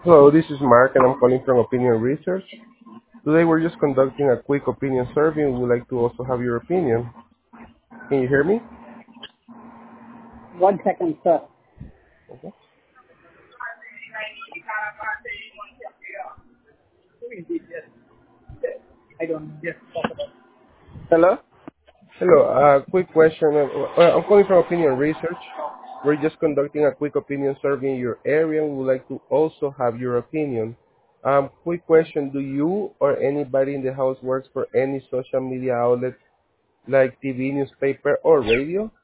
Hello, this is Mark and I'm calling from Opinion Research. Today we're just conducting a quick opinion survey and we'd like to also have your opinion. Can you hear me? 1 second, sir. Okay. I don't know. Just talk about. Hello? Hello, quick question. I'm calling from Opinion Research. We're just conducting a quick opinion survey in your area and we would like to also have your opinion. Quick question, do you or anybody in the house works for any social media outlet like TV, newspaper, or radio?